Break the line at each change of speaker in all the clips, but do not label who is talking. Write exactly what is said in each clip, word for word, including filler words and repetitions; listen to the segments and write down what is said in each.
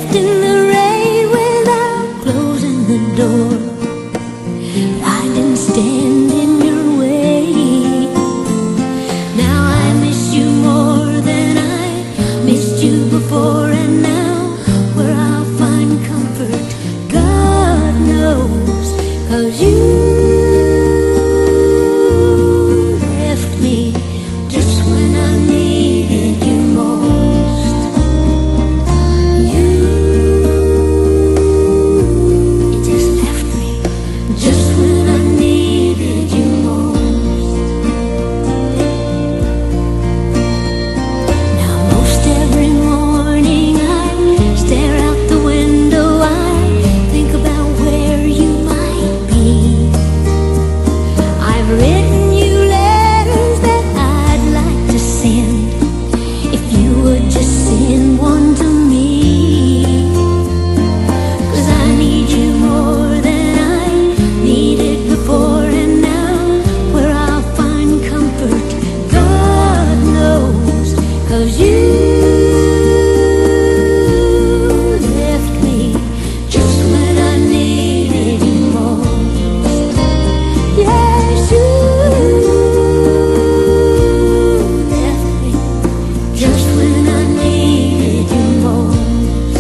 left in the rain without closing the door. I didn't stand in your way. Now I miss you more than I missed you before, and now where I'll find comfort, God knows, 'cause you left me just when I needed you most. You, you just left me just when I needed you most. Now most every morning I stare out the window, I think about where you might be. I've written you letters that I'd like to send, if you would just send one to me. 'Cause I need you more than I needed before, and now where I'll find comfort, God knows, 'cause you left me just when I needed you most. Yes, you left me just when I needed you most.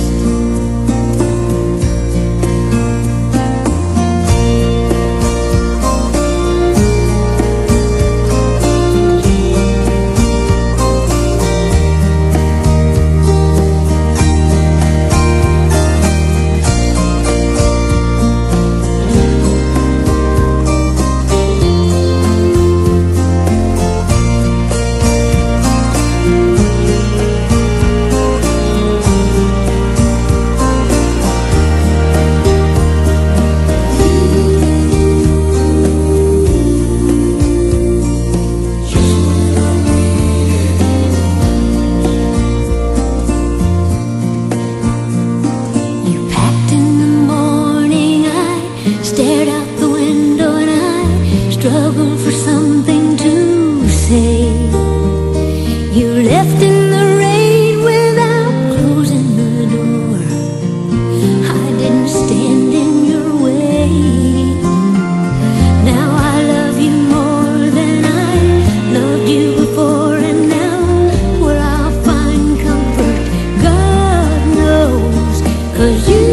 You packed in the morning, I stared out the window, and I struggled for something to say. You left in the rain without closing the door. I didn't stand in your way. Now I love you more than I loved you before, and now where I'll find comfort, God knows, 'cause you